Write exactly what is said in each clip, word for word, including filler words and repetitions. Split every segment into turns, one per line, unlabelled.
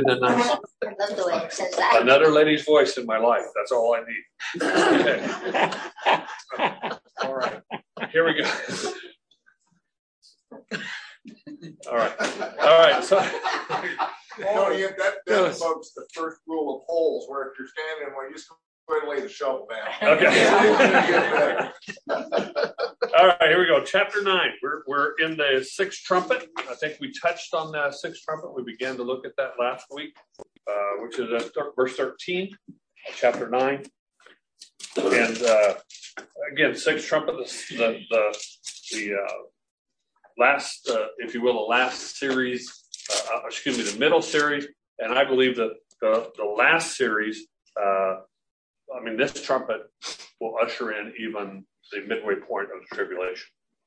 Isn't that nice?
I love the way it says that.
Another lady's voice in my life. That's all I need. Okay. All right. Here we go. All right. All right. So,
Oh, yeah, that, that invokes the first rule of holes, where if you're standing, well, you just go ahead and lay the shovel down.
Okay. All right, here we go. Chapter nine. We're we're in the sixth trumpet. I think we touched on the sixth trumpet. We began to look at that last week, uh, which is uh, verse thirteen, chapter nine. And uh, again, sixth trumpet. The the the, the uh, last, uh, if you will, the last series. Uh, excuse me, the middle series, and I believe that the the last series. Uh, I mean, this trumpet will usher in even the midway point of the tribulation.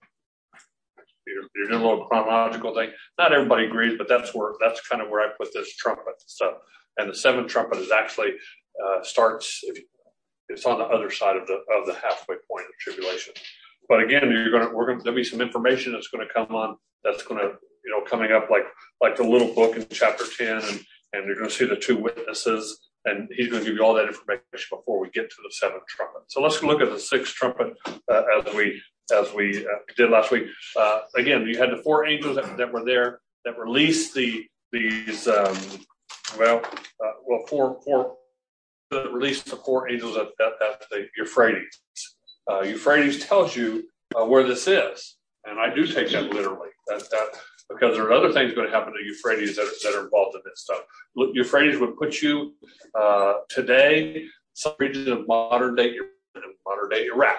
You're, you're doing a little chronological thing. Not everybody agrees, but that's where that's kind of where I put this trumpet stuff. And the seventh trumpet is actually uh, starts. If you, it's on the other side of the of the halfway point of tribulation. But again, you're going to we're going to there'll be some information that's going to come on that's going to you know coming up like like the little book in chapter ten, and and you're going to see the two witnesses. And he's going to give you all that information before we get to the seventh trumpet. So let's look at the sixth trumpet uh, as we as we uh, did last week. Uh, again, you had the four angels that, that were there that released the these um, well uh, well four four that released the four angels at, at, at the Euphrates. Uh, Euphrates tells you uh, where this is, and I do take that literally. That that. Because there are other things going to happen to Euphrates that are, that are involved in this stuff. Look, Euphrates would put you uh, today, some region of modern day modern day Iraq.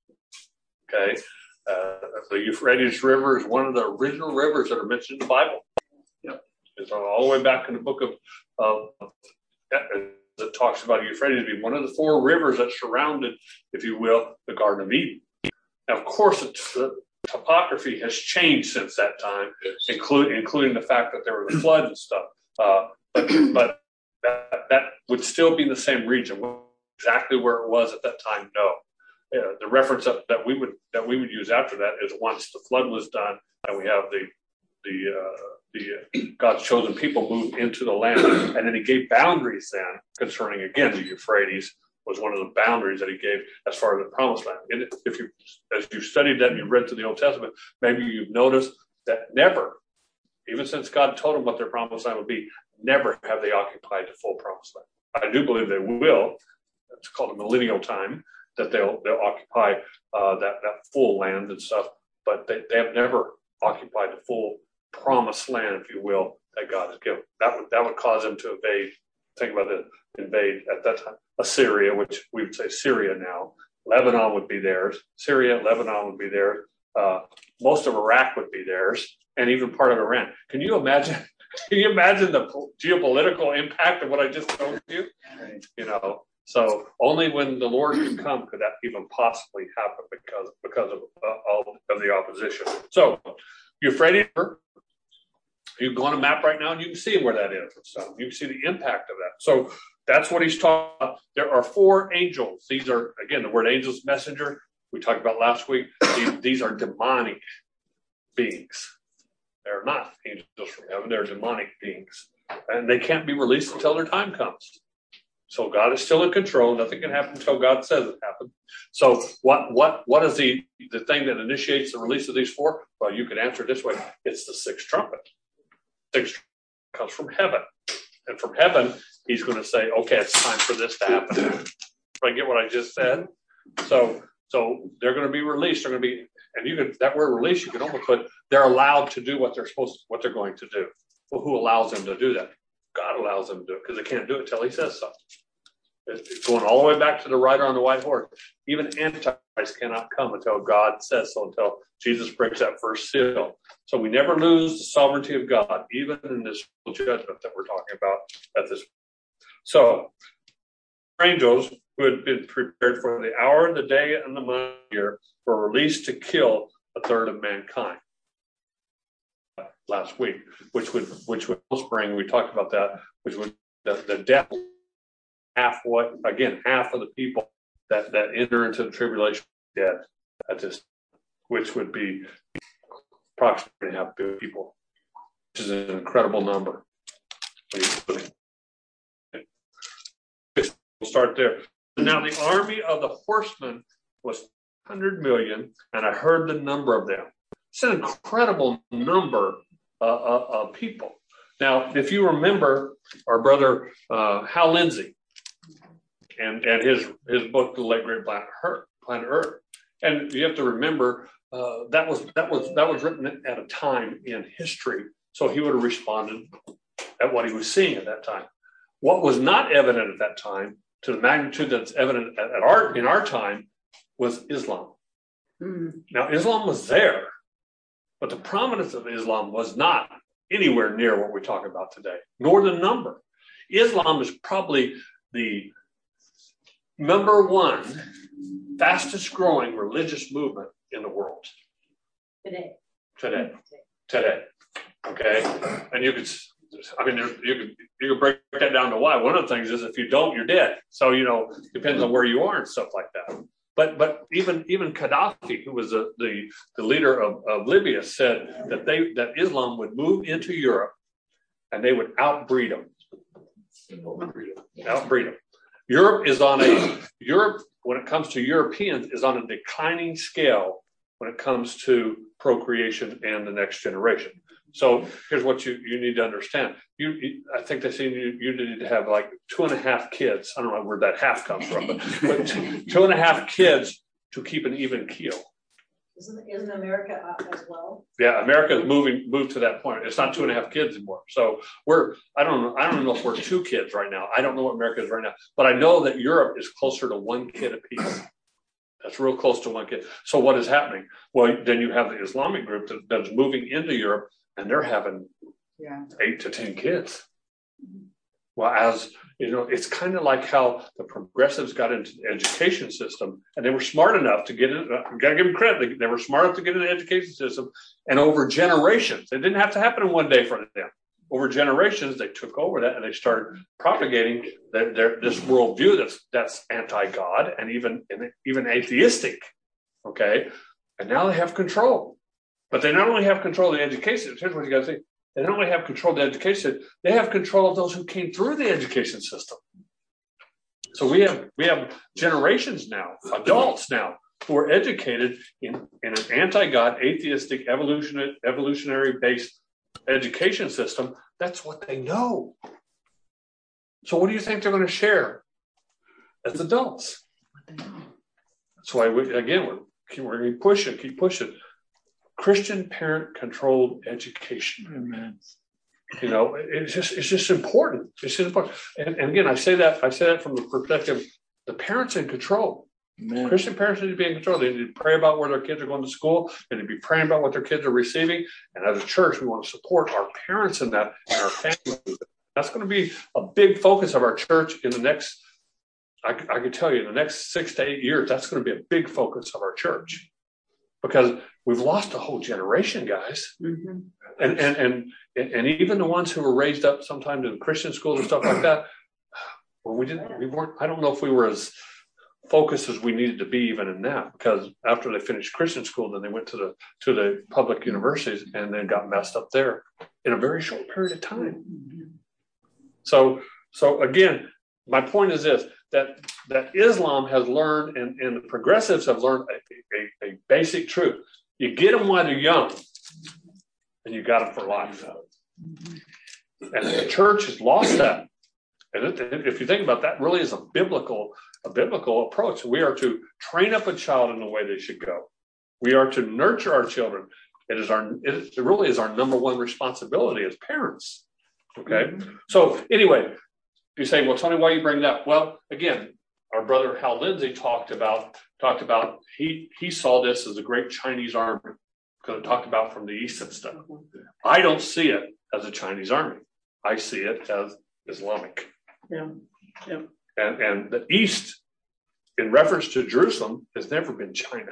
Okay, uh, the Euphrates River is one of the original rivers that are mentioned in the Bible. Yeah, it's all the way back in the book of uh, that talks about Euphrates being one of the four rivers that surrounded, if you will, the Garden of Eden. Now, of course, it's uh, topography has changed since that time, including including the fact that there was a flood and stuff. Uh, but but that, that would still be in the same region. Exactly where it was at that time, no. Uh, the reference that, that we would that we would use after that is once the flood was done, and we have the the uh, the uh, God's chosen people moved into the land, and then He gave boundaries then concerning again the Euphrates. Was one of the boundaries that He gave as far as the promised land. And if you, as you studied that and you read through the Old Testament, maybe you've noticed that never, even since God told them what their promised land would be, never have they occupied the full promised land. I do believe they will. It's called a millennial time that they'll they'll occupy uh, that that full land and stuff. But they, they have never occupied the full promised land, if you will, that God has given. That would that would cause them to invade. Think about it, invade at that time. Assyria, which we would say Syria now. Lebanon would be theirs. Syria, Lebanon would be theirs. Uh, most of Iraq would be theirs, and even part of Iran. Can you imagine? Can you imagine the geopolitical impact of what I just told you? You know, so only when the Lord could come could that even possibly happen because because of uh, all of the opposition. So, Euphrates. You can go on a map right now and you can see where that is. So you can see the impact of that. So that's what he's talking about. There are four angels. These are, again, the word angel's messenger we talked about last week. These, these are demonic beings. They're not angels from heaven. They're demonic beings. And they can't be released until their time comes. So God is still in control. Nothing can happen until God says it happened. So what what what is the, the thing that initiates the release of these four? Well, you can answer it this way. It's the sixth trumpet. Sixth comes from heaven. And from heaven, he's going to say, okay, it's time for this to happen. If I get what I just said. So so they're going to be released. They're going to be, and you can, that word release, you can almost put, they're allowed to do what they're supposed to, what they're going to do. Well, who allows them to do that? God allows them to do it because they can't do it until he says so. It's going all the way back to the rider on the white horse. Even Antichrist cannot come until God says so, until Jesus breaks that first seal. So we never lose the sovereignty of God, even in this judgment that we're talking about at this. So angels who had been prepared for the hour, the day, and the month year were released to kill a third of mankind. Last week, which would which would spring, we talked about that, which would the, the death half what again half of the people that that enter into the tribulation dead at this, which would be approximately half people, which is an incredible number. We'll start there. Now the army of the horsemen was one hundred million, and I heard the number of them. It's an incredible number uh, of, of people. Now, if you remember our brother uh, Hal Lindsey and, and his his book, The Late Great Planet Earth, Planet Earth, and you have to remember uh, that was that was that was written at a time in history, so he would have responded at what he was seeing at that time. What was not evident at that time, to the magnitude that's evident at, at our in our time, was Islam. Mm-hmm. Now, Islam was there, but the prominence of Islam was not anywhere near what we're talking about today, nor the number. Islam is probably the number one fastest growing religious movement in the world.
Today.
Today. Today. Okay? And you could, I mean, you could, you could break that down to why. One of the things is if you don't, you're dead. So, you know, depends on where you are and stuff like that. But but even even Gaddafi, who was a, the the leader of, of Libya, said that they that Islam would move into Europe and they would outbreed them. Outbreed them. Outbreed them. Europe is on a Europe when it comes to Europeans is on a declining scale when it comes to procreation and the next generation. So here's what you, you need to understand. You, you I think they say you, you need to have like two and a half kids. I don't know where that half comes from, but, but two, two and a half kids to keep an even keel.
Isn't, isn't America up as well?
Yeah, America is moving moved to that point. It's not two and a half kids anymore. So we're I don't know I don't know if we're two kids right now. I don't know what America is right now, but I know that Europe is closer to one kid apiece. That's real close to one kid. So what is happening? Well, then you have the Islamic group that, that's moving into Europe, and they're having yeah. eight to ten kids. Well, as you know, it's kind of like how the progressives got into the education system, and they were smart enough to get in. Uh, got to give them credit. They, they were smart enough to get in the education system, and over generations, it didn't have to happen in one day for them. Over generations, they took over that and they started propagating their, their, this worldview that's that's anti-God and even even atheistic. Okay, and now they have control. But they not only have control of the education, here's what you got to think. They not only have control of the education, they have control of those who came through the education system. So we have we have generations now, adults now, who are educated in, in an anti-God, atheistic, evolutionary, evolutionary-based education system. That's what they know. So what do you think they're going to share as adults? That's why, we, again, we're, we're going to push it, keep pushing. Christian parent-controlled education. Amen. You know, it's just it's just important. It's just important. And, and again, I say that I say that from the perspective the parents in control. Amen. Christian parents need to be in control. They need to pray about where their kids are going to school. They need to be praying about what their kids are receiving. And as a church, we want to support our parents in that and our families. That's going to be a big focus of our church in the next. I, I can tell you, in the next six to eight years, that's going to be a big focus of our church. Because we've lost a whole generation, guys. Mm-hmm. And, and and and even the ones who were raised up sometimes in Christian schools and stuff like that, well, we didn't, we weren't, I don't know if we were as focused as we needed to be even in that, because after they finished Christian school, then they went to the to the public universities and then got messed up there in a very short period of time. Mm-hmm. So so again, my point is this, that that Islam has learned and, and the progressives have learned a, a, a basic truth. You get them while they're young, and you got them for life. And the church has lost that. And it, if you think about that, really is a biblical a biblical approach. We are to train up a child in the way they should go. We are to nurture our children. It is our it really is our number one responsibility as parents. Okay. Mm-hmm. So anyway, you say, well, Tony, why you bring that up? Well, again, our brother Hal Lindsey talked about talked about he he saw this as a great Chinese army, because it talked about from the east and stuff. I don't see it as a Chinese army. I see it as Islamic.
Yeah. Yeah.
And and the east, in reference to Jerusalem, has never been China.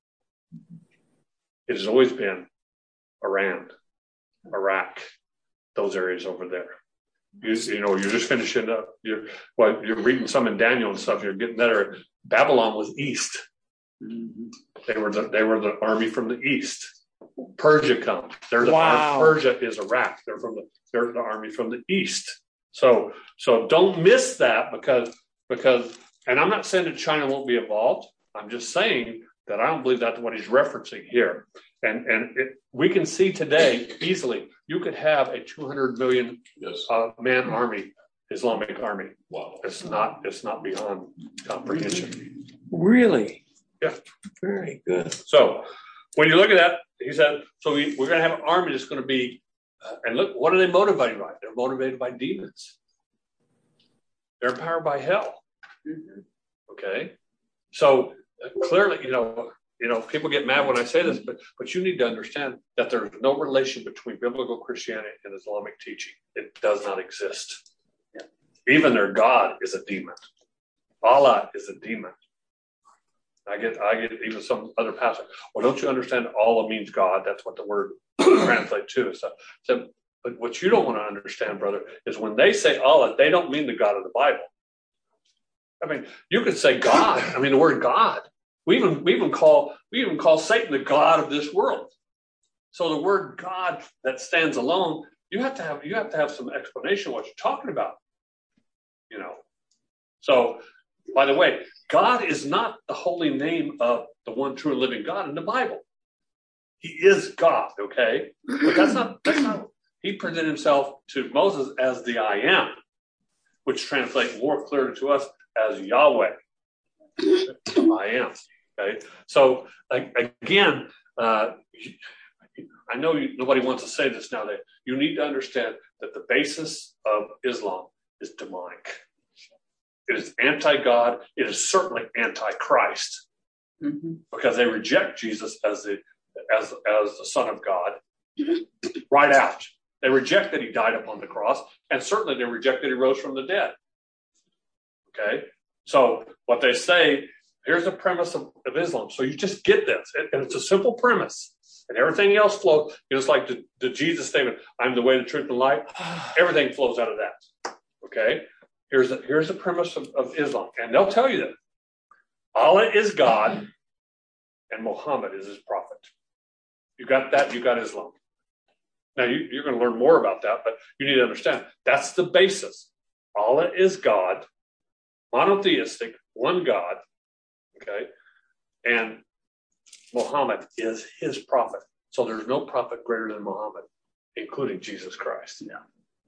It has always been Iran, Iraq, those areas over there. You, you know, you're just finishing up. You're well, you're reading some in Daniel and stuff. You're getting better. Babylon was east. Mm-hmm. They were the they were the army from the east. Persia comes. There's wow. a Persia is Iraq. They're from the they're the army from the east. So, so don't miss that because, because, and I'm not saying that China won't be involved. I'm just saying that I don't believe that's what he's referencing here. And, and it, we can see today easily, you could have a two hundred million
Yes.
uh, man army, Islamic army.
Wow.
It's not, it's not beyond comprehension.
Really?
Yeah.
Very good.
So when you look at that, he said, so we, we're going to have an army that's going to be, uh, and look, what are they motivated by? They're motivated by demons. They're empowered by hell.
Mm-hmm.
Okay. So uh, clearly, you know, you know, people get mad when I say this, but, but you need to understand that there's no relation between biblical Christianity and Islamic teaching. It does not exist.
Yeah.
Even their God is a demon. Allah is a demon. I get, I get even some other pastor. Well, don't you understand? Allah means God. That's what the word translates to. So, so, but what you don't want to understand, brother, is when they say Allah, they don't mean the God of the Bible. I mean, you could say God. I mean, the word God. We even, we even call, we even call Satan the God of this world. So the word God that stands alone, you have to have, you have to have some explanation of what you're talking about. You know. So, by the way, God is not the holy name of the one true and living God in the Bible. He is God, okay? But that's not, that's not, he presented himself to Moses as the I am, which translates more clearly to us as Yahweh. I am, okay? So, again, uh, I know you, nobody wants to say this now, that you need to understand that the basis of Islam is demonic. It is anti-God. It is certainly anti-Christ, mm-hmm. because they reject Jesus as the as as the Son of God right out. They reject that he died upon the cross, and certainly they reject that he rose from the dead. Okay, so what they say, here's the premise of, of Islam. So you just get this, and it's a simple premise, and everything else flows. It's like the, the Jesus statement: "I'm the way, the truth, and the life." Everything flows out of that. Okay. Here's the, here's the premise of, of Islam. And they'll tell you that Allah is God and Muhammad is his prophet. You got that, you got Islam. Now, you, you're going to learn more about that, but you need to understand that's the basis. Allah is God, monotheistic, one God, okay? And Muhammad is his prophet. So there's no prophet greater than Muhammad, including Jesus Christ.
Yeah.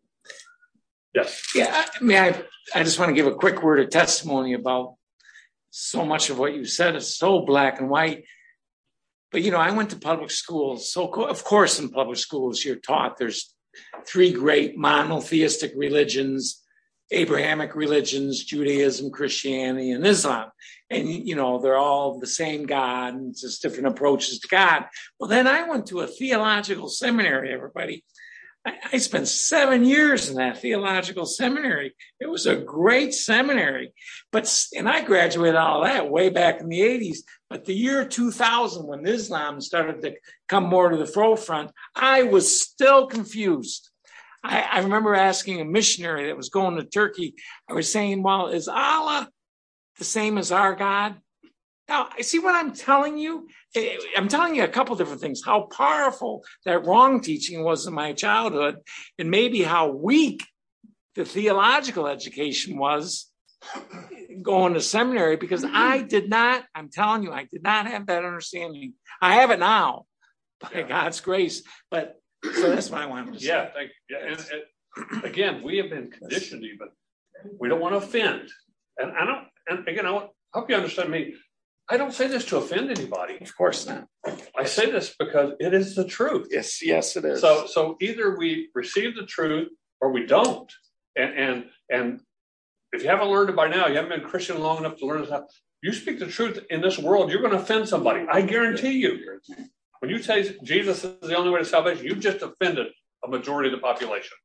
Yes.
Yeah, I mean, I, I just want to give a quick word of testimony about so much of what you said is so black and white. But, you know, I went to public schools. So, of course, in public schools, you're taught there's three great monotheistic religions, Abrahamic religions, Judaism, Christianity, and Islam. And, you know, they're all the same God and just different approaches to God. Well, then I went to a theological seminary, everybody. I spent seven years in that theological seminary. It was a great seminary, but, and I graduated all that way back in the eighties, but the year two thousand, when Islam started to come more to the forefront, I was still confused. I, I remember asking a missionary that was going to Turkey, I was saying, well, is Allah the same as our God? Now, I see what I'm telling you. I'm telling you a couple different things, how powerful that wrong teaching was in my childhood, and maybe how weak the theological education was going to seminary, because I did not, I'm telling you, I did not have that understanding. I have it now, by yeah. God's grace. But so that's what I wanted to say.
Yeah, thank you. Yeah, and, and again, we have been conditioned even. We don't want to offend. And I don't, and again, I want, hope you understand me. I don't say this to offend anybody.
Of course not.
I say this because it is the truth.
Yes, yes, it is.
So, so either we receive the truth or we don't. And and and if you haven't learned it by now, you haven't been Christian long enough to learn this. You speak the truth in this world, you're going to offend somebody. I guarantee you. When you say Jesus is the only way to salvation, you've just offended a majority of the population.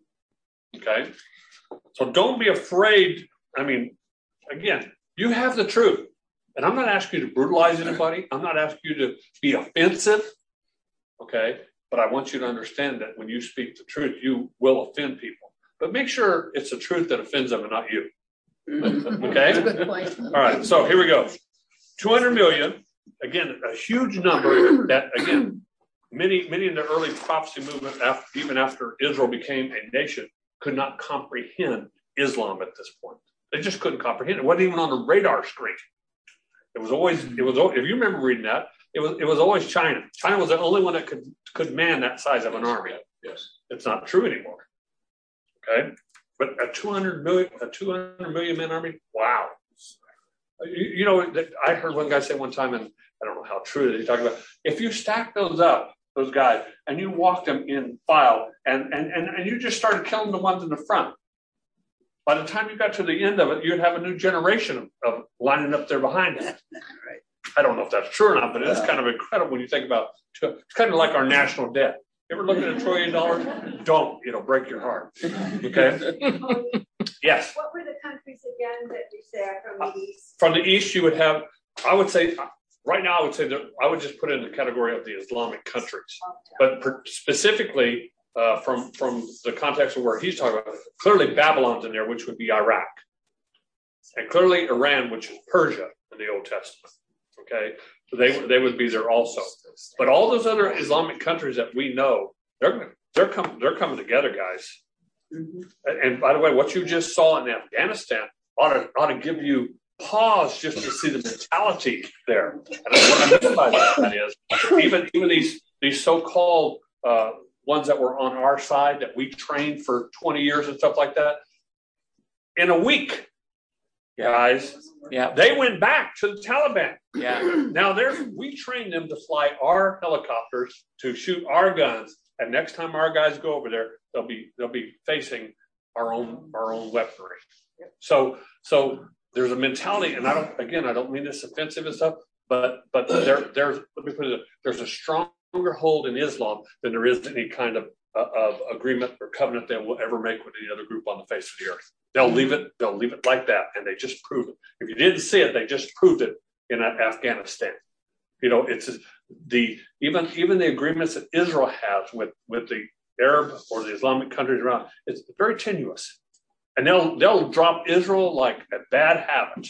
Okay? So don't be afraid. I mean, again, you have the truth. And I'm not asking you to brutalize anybody. I'm not asking you to be offensive. Okay? But I want you to understand that when you speak the truth, you will offend people. But make sure it's the truth that offends them and not you. Okay?
Good point.
All right. So here we go. two hundred million. Again, a huge number that, again, many, many in the early prophecy movement, after, even after Israel became a nation, could not comprehend Islam at this point. They just couldn't comprehend it. It wasn't even on the radar screen. It was always, it was, if you remember reading that, it was, it was always China. China was the only one that could, could man that size of an army.
Yes.
It's not true anymore. Okay. But a two hundred million, a two hundred million man army. Wow. You, you know, I heard one guy say one time, and I don't know how true it is. He talked about if you stack those up, those guys, and you walked them in file, and, and, and, and you just started killing the ones in the front. By the time you got to the end of it, you'd have a new generation of, of lining up there behind it.
Right.
I don't know if that's true or not, but it's kind of incredible when you think about it. It's kind of like our national debt. You ever look at a trillion dollars? Don't. It'll break your heart. Okay? Yes.
What were the countries again that you say are from the east?
From the east, you would have, I would say, right now, I would say that I would just put it in the category of the Islamic countries. But per, specifically, uh, from, from the context of where he's talking about, clearly Babylon's in there, which would be Iraq. And clearly Iran, which is Persia in the Old Testament. Okay? So they, they would be there also. But all those other Islamic countries that we know, they're, they're, com- they're coming together, guys. Mm-hmm. And, and by the way, what you just saw in Afghanistan ought to, ought to give you pause just to see the mentality there. And what I mean by that, that is, even, even these, these so-called uh, ones that were on our side that we trained for twenty years and stuff like that, in a week, guys,
yeah,
they went back to the Taliban.
Yeah.
Now there's we trained them to fly our helicopters, to shoot our guns, and next time our guys go over there, they'll be they'll be facing our own our own weaponry. So so there's a mentality, and I don't again I don't mean this offensive and stuff, but but there there's let me put it there's a stronger hold in Islam than there is any kind of uh, of agreement or covenant they will ever make with any other group on the face of the earth. They'll leave it they'll leave it like that, and they just proved it. If you didn't see it, they just proved it in Afghanistan. You know, it's the even even the agreements that Israel has with, with the Arab or the Islamic countries around, it's very tenuous. And they'll they'll drop Israel like a bad habit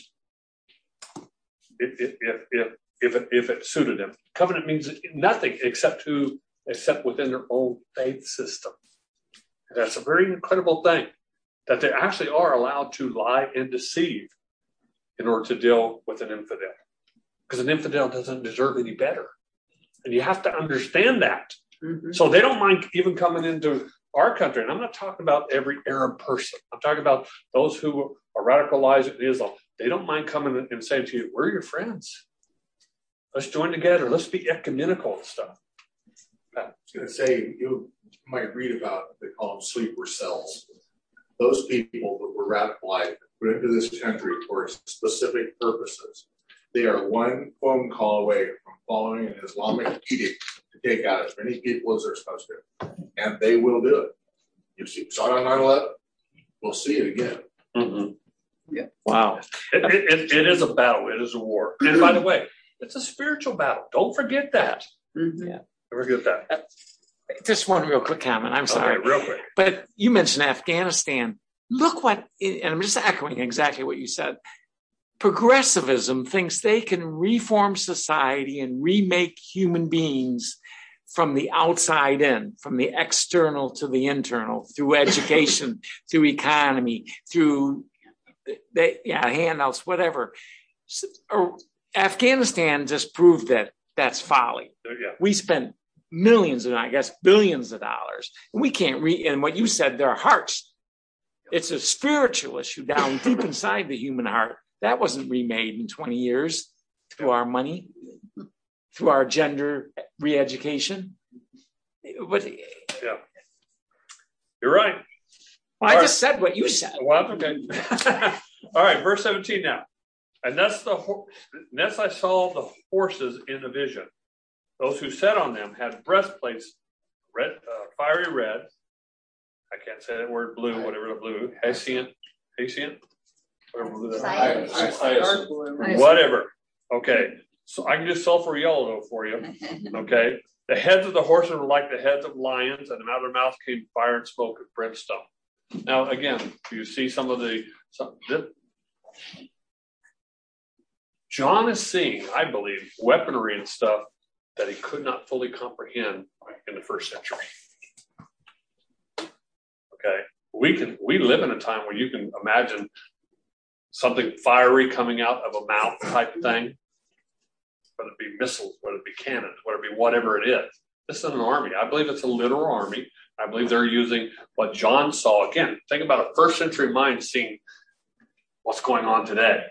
if if if if it, if it suited them. Covenant means nothing except to except within their own faith system. And that's a very incredible thing, that they actually are allowed to lie and deceive in order to deal with an infidel. Because an infidel doesn't deserve any better. And you have to understand that. Mm-hmm. So they don't mind even coming into our country. And I'm not talking about every Arab person. I'm talking about those who are radicalized in Islam. They don't mind coming and saying to you, we're your friends. Let's join together. Let's be ecumenical and stuff.
I was going to say, you might read about, they call them sleeper cells. Those people that were radicalized, put into this country for specific purposes. They are one phone call away from following an Islamic edict to take out as many people as they're supposed to. And they will do it. You see, saw it on nine eleven. We'll see it again.
Mm-hmm.
Yeah. Wow.
It, it, it, it is a battle. It is a war. And by the way, it's a spiritual battle. Don't forget that.
Mm-hmm. Yeah.
Don't forget that.
Uh, just one real quick comment. I'm sorry.
Okay, real quick.
But you mentioned Afghanistan. Look what, and I'm just echoing exactly what you said. Progressivism thinks they can reform society and remake human beings from the outside in, from the external to the internal, through education, through economy, through the, yeah, handouts, whatever. So, or Afghanistan just proved that that's folly.
Yeah.
We spent millions and I guess billions of dollars, and we can't re. And what you said, their hearts. It's a spiritual issue down deep inside the human heart. That wasn't remade in twenty years through our money, through our gender re-education. But
yeah, you're right.
Well, I right. just said what you said.
Well, that's okay. All right, verse seventeen now. And that's the thus I saw the horses in the vision. Those who sat on them had breastplates, red, uh, fiery red. I can't say that word blue, whatever the blue, hyacinth, hyacinth. Whatever. Okay. So I can do sulfur yellow for you. Okay. The heads of the horses were like the heads of lions, and out of their mouths came fire and smoke and brimstone. Now, again, you see some of the. Some, this, John is seeing, I believe, weaponry and stuff that he could not fully comprehend in the first century. Okay. we can we live in a time where you can imagine something fiery coming out of a mouth type thing, whether it be missiles, whether it be cannons, whether it be whatever it is. This is an army. I believe it's a literal army. I believe they're using what John saw. Again, think about a first century mind seeing what's going on today.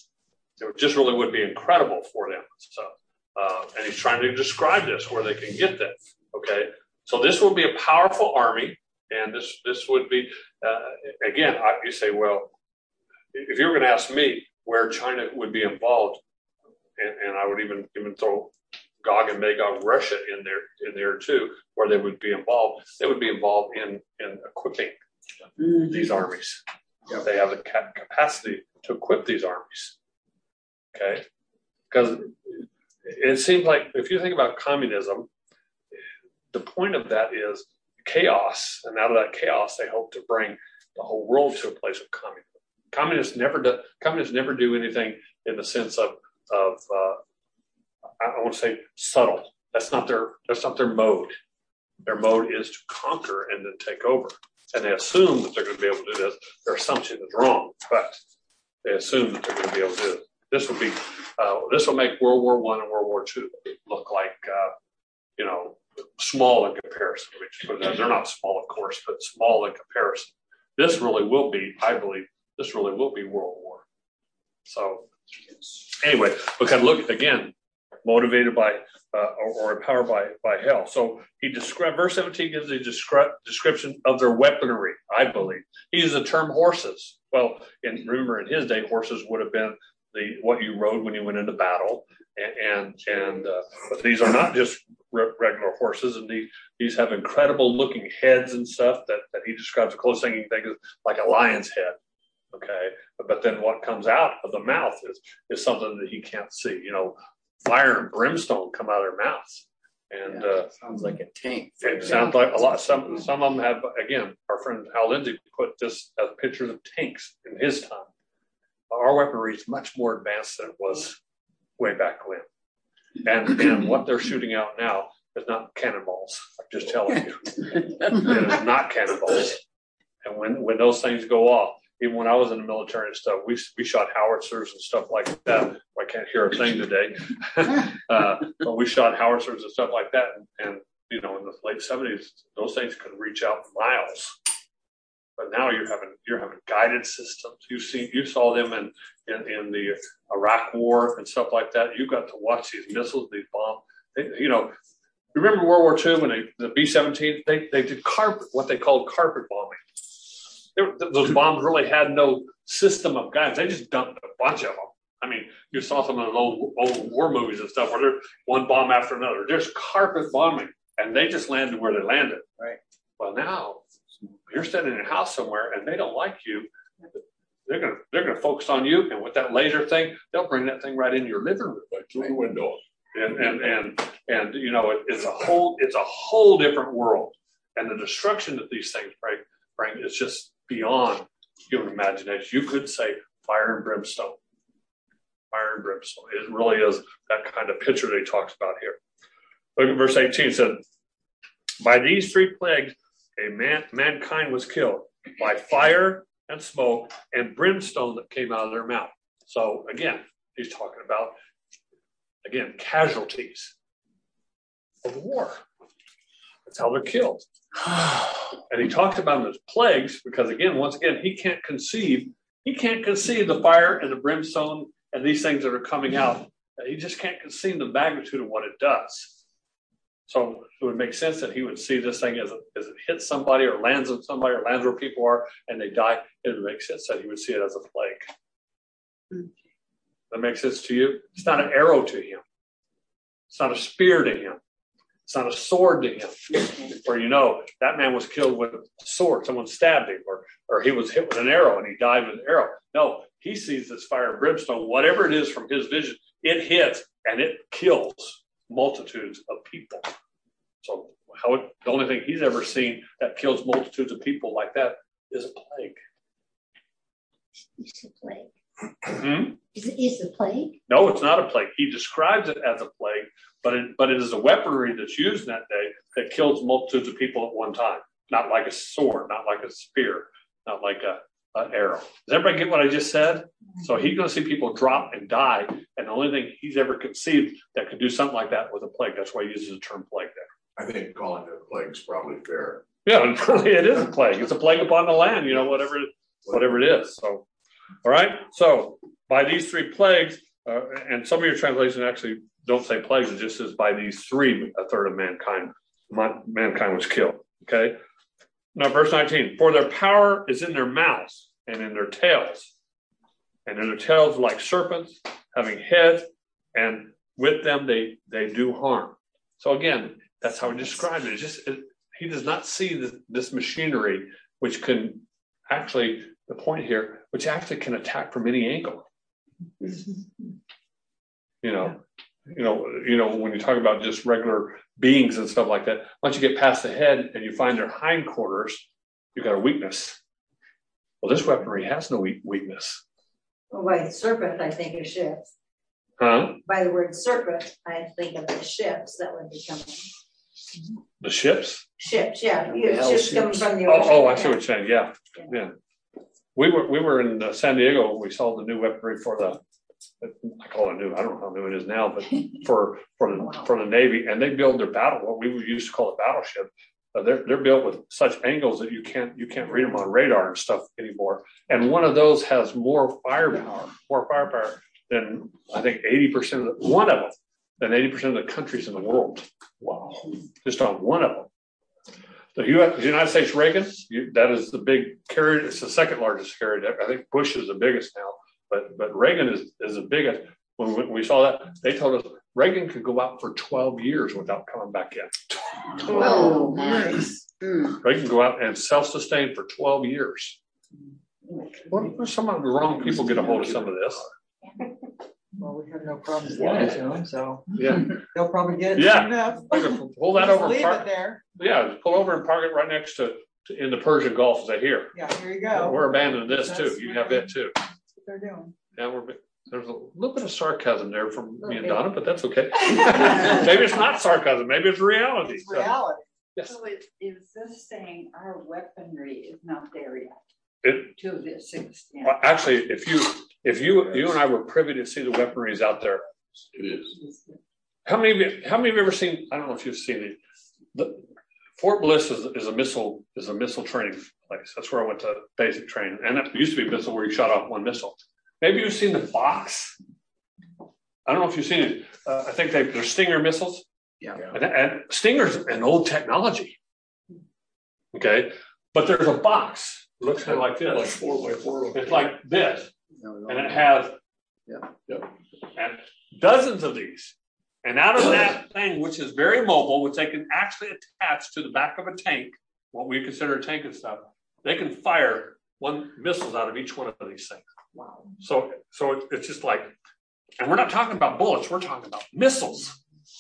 It just really would be incredible for them. So, uh, and he's trying to describe this where they can get this. Okay, so this would be a powerful army, and this this would be uh, again. I, you say, well, if you were going to ask me where China would be involved, and, and I would even even throw Gog and Magog, Russia in there in there too, where they would be involved. They would be involved in in equipping mm-hmm. these armies. Yep. They have the ca- capacity to equip these armies. Okay, because it seems like if you think about communism, the point of that is chaos, and out of that chaos, they hope to bring the whole world to a place of communism. Communists never do. Communists never do anything in the sense of of uh, I want to say subtle. That's not their. That's not their mode. Their mode is to conquer and then take over. And they assume that they're going to be able to do this. Their assumption is wrong, but they assume that they're going to be able to do it. This will be, uh, this will make World War One and World War Two look like, uh, you know, small in comparison. They're not small, of course, but small in comparison. This really will be, I believe, this really will be World War. So, anyway, we can look again, motivated by uh, or, or empowered by by hell. So he described. Verse seventeen gives a descri- description of their weaponry. I believe he uses the term horses. Well, in, remember, in his day, horses would have been the what you rode when you went into battle, and and, and uh, but these are not just re- regular horses, and these these have incredible looking heads and stuff that, that he describes. The closest thing you can think is like a lion's head. Okay, but, but then what comes out of the mouth is is something that he can't see. You know, fire and brimstone come out of their mouths, and
yeah,
uh,
sounds like a tank.
It sounds like a lot. Some some of them have. Again, our friend Hal Lindsey put this as pictures of tanks in his time. Our weaponry is much more advanced than it was way back when. And and what they're shooting out now is not cannonballs. I'm just telling you. It is not cannonballs. And when, when those things go off, even when I was in the military and stuff, we we shot howitzers and stuff like that. I can't hear a thing today. uh, but we shot howitzers and stuff like that. And, and, you know, in the late seventies, those things could reach out miles. But now you're having you're having guided systems. You see, you saw them in, in, in the Iraq War and stuff like that. You got to watch these missiles, these bombs. They, you know, remember World War Two when they, the B seventeen they they did carpet what they called carpet bombing. They, those bombs really had no system of guidance. They just dumped a bunch of them. I mean, you saw some of those old old war movies and stuff where there's one bomb after another. There's carpet bombing, and they just landed where they landed.
Right.
Well, now. You're sitting in a house somewhere and they don't like you. They're gonna they're gonna focus on you, and with that laser thing, they'll bring that thing right into your living room, right through the window. And and and and you know it, it's a whole it's a whole different world, and the destruction that these things bring bring is just beyond human imagination. You could say fire and brimstone, fire and brimstone. It really is that kind of picture that he talks about here. Look at verse eighteen. It said, "By these three plagues." A man, mankind was killed by fire and smoke and brimstone that came out of their mouth. So again, he's talking about, again, casualties of the war. That's how they're killed. And he talked about them as plagues because, again, once again, he can't conceive, he can't conceive the fire and the brimstone and these things that are coming out. He just can't conceive the magnitude of what it does. So it would make sense that he would see this thing as, a, as it hits somebody or lands on somebody or lands where people are and they die. It would make sense that he would see it as a plague. Mm-hmm. That makes sense to you? It's not an arrow to him. It's not a spear to him. It's not a sword to him. Or, you know, that man was killed with a sword. Someone stabbed him or, or he was hit with an arrow and he died with an arrow. No, he sees this fire and brimstone, whatever it is from his vision, it hits and it kills multitudes of people. So how it, the only thing he's ever seen that kills multitudes of people like that is a plague.
It's a plague.
Mm-hmm.
Is it is the plague?
No, it's not a plague. He describes it as a plague, but it, but it is a weaponry that's used in that day that kills multitudes of people at one time. Not like a sword, not like a spear, not like a an arrow. Does everybody get what I just said? So he's going to see people drop and die, and the only thing he's ever conceived that could do something like that was a plague. That's why he uses the term plague there.
I think calling it a plague is probably fair.
Yeah, it is a plague. It's a plague upon the land, you know, whatever, whatever it is. So, all right. So by these three plagues, uh, and some of your translations actually don't say plagues. It just says by these three, a third of mankind, mankind was killed. Okay. Now, verse nineteen, for their power is in their mouths and in their tails. And in their tails like serpents, having heads, and with them they, they do harm. So again, that's how he described it. It's just, it, he does not see this, this machinery, which can actually, the point here, which actually can attack from any angle. You know, you know, you know, when you talk about just regular beings and stuff like that, once you get past the head and you find their hindquarters, you've got a weakness. Well, this weaponry has no weakness.
Well, by the serpent, I think of ships.
Huh?
By the word serpent, I think of the ships that would be coming.
The ships?
Ships, yeah.
The
You
hell
ships
ships.
coming from the
Oh,
ocean.
oh, I see what you're saying. Yeah, yeah. We were we were in uh, San Diego. We saw the new weaponry for the. I call it new. I don't know how new it is now, but for for the
Wow.
for the Navy, and they build their battle. What we used to call a battleship. Uh, they're they're built with such angles that you can't you can't read them on radar and stuff anymore. And one of those has more firepower, more firepower than I think eighty percent of the, one of them than eighty percent of the countries in the world. Wow, just on one of them. The U S, the United States Reagan, you, that is the big carrier. It's the second largest carrier. I think Bush is the biggest now, but but Reagan is is the biggest. When we, we saw that, they told us Reagan could go out for twelve years without coming back in.
Oh, nice. Mm.
Reagan can go out and self-sustain for twelve years. What if some of the wrong people get a hold of some of this?
Well, we have no problems giving it to them, so
Yeah,
they'll probably get it
Yeah.
soon enough.
pull that
Just
over. And
leave
park,
it there.
yeah, pull over and park it right next to, to in the Persian Gulf. Say here,
Yeah, here you go.
we're abandoning this
That's
too. You have it too.
That's what they're doing.
Yeah, we're. There's a little bit of sarcasm there from me and Donna, but that's okay. Maybe it's not sarcasm. Maybe it's reality.
It's
So,
reality.
yes.
So is, is this saying our weaponry is not there yet
It,
to this extent?
well, actually, if you if you you and I were privy to see the weaponries out there,
It is.
how many of you, how many of you ever seen? I don't know if you've seen it. The, Fort Bliss is, is a missile is a missile training place. That's where I went to basic training, and it used to be a missile where you shot off one missile. Maybe you've seen the box. I don't know if you've seen it. Uh, I think they, they're Stinger missiles.
Yeah.
And, and Stinger's an old technology. Okay. But there's a box. It looks kind of like this.
Like four by four.
It's like this.
No,
And it has
Yeah.
Yep.
and dozens of these. And out of that thing, which is very mobile, which they can actually attach to the back of a tank, what we consider a tank and stuff, they can fire one missiles out of each one of these things.
Wow.
So, so it, it's just like, and we're not talking about bullets, we're talking about missiles.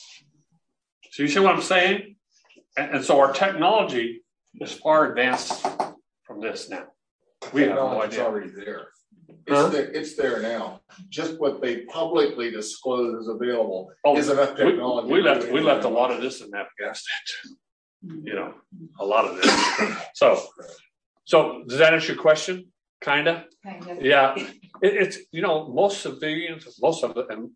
So you see what I'm saying? And, and so our technology is far advanced from this now. We have no
It's
idea.
already there.
Huh?
It's, there, it's there now. Just what they publicly disclose is available
Oh,
is enough
we,
technology.
we left we left a lot of this in Afghanistan too. You know, a lot of this. So, so does that answer your question? Kinda.
Kind of.
Yeah, it, it's, you know, most civilians, most of it, and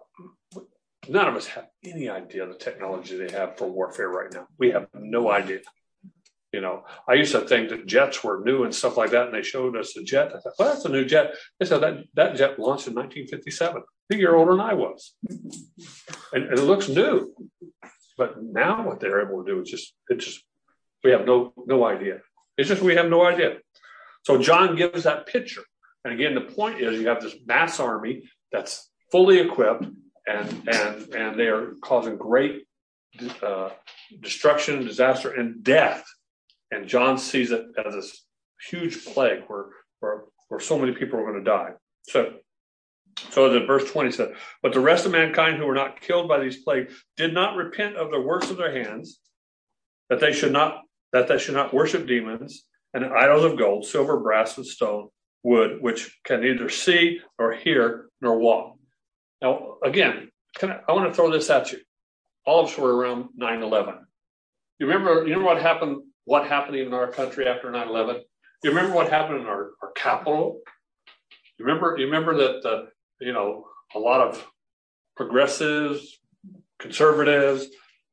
none of us have any idea the technology they have for warfare right now. We have no idea. You know, I used to think that jets were new and stuff like that, and they showed us a jet. I thought, well, that's a new jet. They said that that jet launched in nineteen fifty-seven. A year older than I was, and, and it looks new. But now what they're able to do is just, it's just, we have no no idea. It's just we have no idea. So John gives that picture. And again, the point is you have this mass army that's fully equipped, and and and they are causing great uh, destruction, disaster, and death. And John sees it as this huge plague where where, where so many people are going to die. So, so the verse twenty said, but the rest of mankind who were not killed by these plagues did not repent of the works of their hands, that they should not that they should not worship demons and idols of gold, silver, brass, and stone, wood, which can neither see nor hear nor walk. Now, again, can I, I want to throw this at you. All of us were around nine eleven. You remember, you know what happened, what happened in our country after nine eleven? You remember what happened in our, our capital? You remember, you remember that, the, you know, a lot of progressives, conservatives,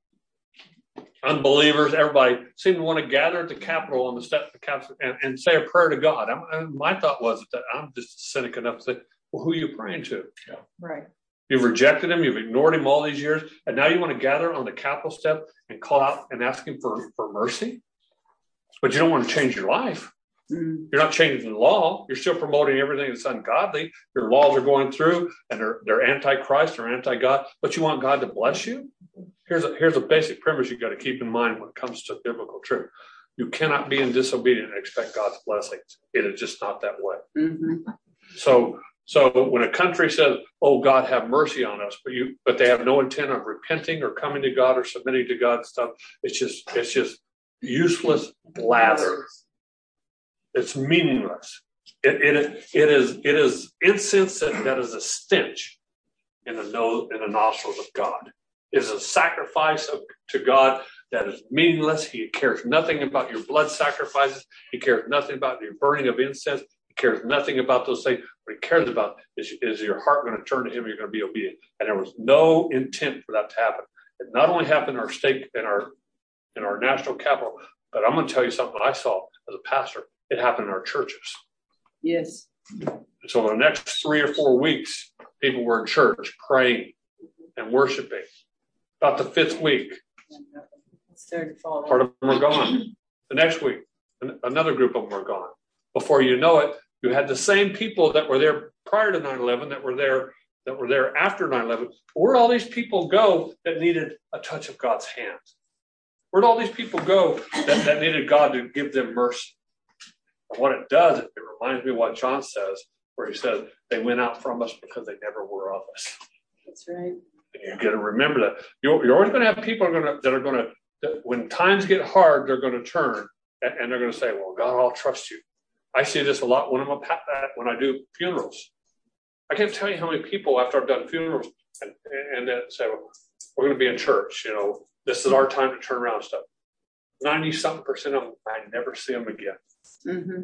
unbelievers, everybody seemed to want to gather at the Capitol on the step of the Capitol and, and say a prayer to God. I'm, and my thought was that I'm just cynic enough to say, well, who are you praying to? Yeah.
Right.
You've rejected him. You've ignored him all these years. And now you want to gather on the Capitol step and call out and ask him for, for mercy? But you don't want to change your life. Mm. You're not changing the law. You're still promoting everything that's ungodly. Your laws are going through and they're, they're anti-Christ or anti-God. But you want God to bless you? Here's a, here's a basic premise you got to keep in mind when it comes to biblical truth. You cannot be in disobedience and expect God's blessings. It is just not that way. Mm-hmm. So, so when a country says, "Oh, God, have mercy on us," but you, but they have no intent of repenting or coming to God or submitting to God and stuff, it's just, it's just useless blather. It's meaningless. It, it, it is, it is incense that, that is a stench in the nose, in the nostrils of God. It is a sacrifice of, to God that is meaningless. He cares nothing about your blood sacrifices. He cares nothing about your burning of incense. He cares nothing about those things. What he cares about is, is your heart going to turn to him? You're going to be obedient. And there was no intent for that to happen. It not only happened in our state, in our in our national capital, but I'm going to tell you something I saw as a pastor. It happened in our churches.
Yes.
So the next three or four weeks, people were in church praying and worshiping. About the fifth week, part of them are gone. The next week, another group of them are gone. Before you know it, you had the same people that were there prior to nine eleven that were there that were there after nine eleven. Where'd all these people go that needed a touch of God's hand? Where'd all these people go that, that needed God to give them mercy? And what it does, it reminds me of what John says, where he says, they went out from us because they never were of us.
That's right.
And you got to remember that. You're, you're always going to have people are going to, that are going to, that when times get hard, they're going to turn and, and they're going to say, well, God, I'll trust you. I see this a lot when I'm a, when I do funerals. I can't tell you how many people after I've done funerals and, and then say, well, we're going to be in church, you know, this is our time to turn around and stuff. ninety something percent of them, I never see them again. Mm-hmm.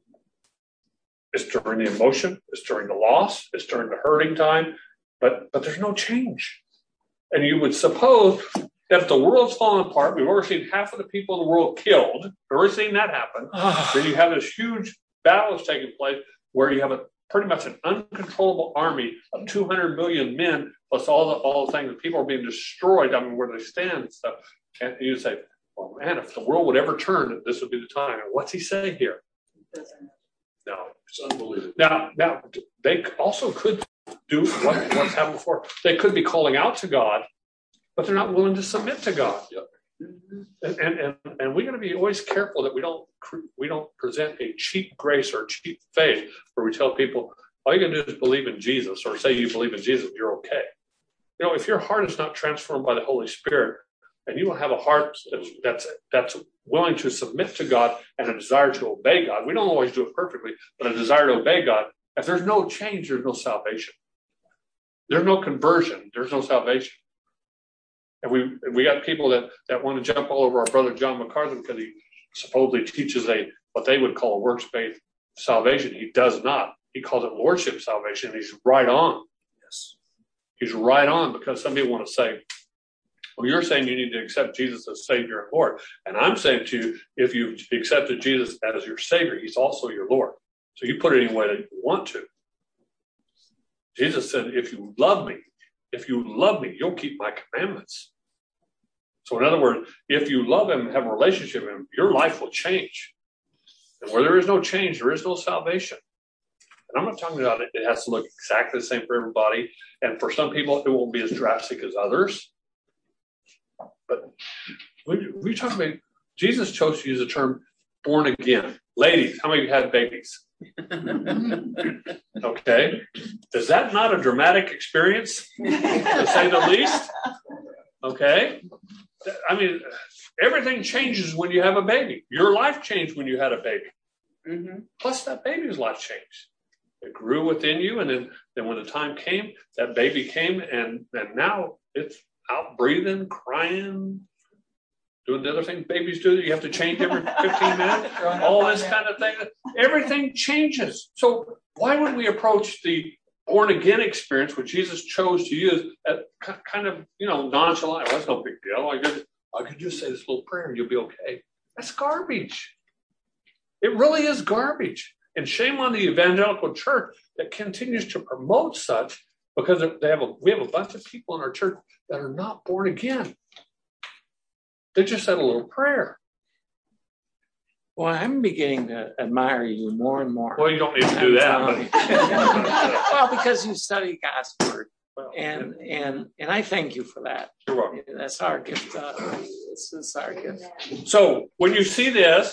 It's during the emotion, it's during the loss, it's during the hurting time, but but there's no change. And you would suppose that if the world's falling apart, we've already seen half of the people in the world killed, we've already seen that happen, then you have this huge battle that's taking place where you have a pretty much an uncontrollable army of two hundred million men, plus all the all the things that people are being destroyed, I mean, where they stand and stuff. And you say, well, man, if the world would ever turn, this would be the time. And what's he saying here? No, it's unbelievable. Now, now they also could do what, what's happened before. They could be calling out to God, but they're not willing to submit to God. Yep. And, and and and we got to be always careful that we don't we don't present a cheap grace or cheap faith where we tell people all you got to do is believe in Jesus or say you believe in Jesus, you're okay. You know, if your heart is not transformed by the Holy Spirit, and you don't have a heart that's, that's that's willing to submit to God and a desire to obey God, we don't always do it perfectly, but a desire to obey God. If there's no change, there's no salvation. There's no conversion. There's no salvation. And we we got people that, that want to jump all over our brother John MacArthur because he supposedly teaches a what they would call a works-based salvation. He does not. He calls it lordship salvation. He's right on. Yes. He's right on because some people want to say, well, you're saying you need to accept Jesus as Savior and Lord. And I'm saying to you, if you've accepted Jesus as your Savior, he's also your Lord. So you put it any way that you want to. Jesus said, if you love me, if you love me, you'll keep my commandments. So in other words, if you love him, have a relationship with him, your life will change. And where there is no change, there is no salvation. And I'm not talking about it. It has to look exactly the same for everybody. And for some people, it won't be as drastic as others. But we, we talk about, Jesus chose to use the term born again. Ladies, how many of you had babies? Okay. Is that not a dramatic experience, to say the least? Okay. I mean, everything changes when you have a baby. Your life changed when you had a baby. Mm-hmm. Plus, that baby's life changed. It grew within you, and then, then when the time came, that baby came, and, and now it's out breathing, crying, doing the other thing babies do. You have to change every fifteen minutes, all this kind of thing. Everything changes. So why would we approach the born again experience, which Jesus chose to use, at kind of, you know, nonchalant? Well, that's no big deal. I could, I could just say this little prayer and you'll be okay. That's garbage. It really is garbage. And shame on the evangelical church that continues to promote such, because they have a, we have a bunch of people in our church that are not born again. They just said a little prayer.
Well, I'm beginning to admire you more and more.
Well, you don't need to do that.
But... well, because you study God's word, and and and I thank you for that.
You're welcome.
That's our gift. Uh, this is our gift.
So when you see this,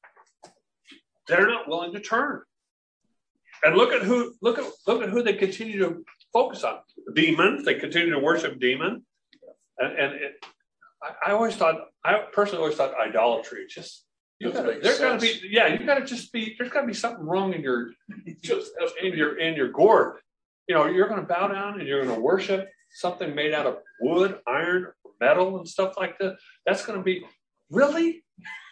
they're not willing to turn. And look at who look at look at who they continue to focus on. Demons. They continue to worship demons, and, and it, I, I always thought, I personally always thought idolatry just. You gotta, there's got to be, yeah. You got to just be. There's got to be something wrong in your, just in your in your gourd. You know, you're going to bow down and you're going to worship something made out of wood, iron, metal, and stuff like that. That's going to be really.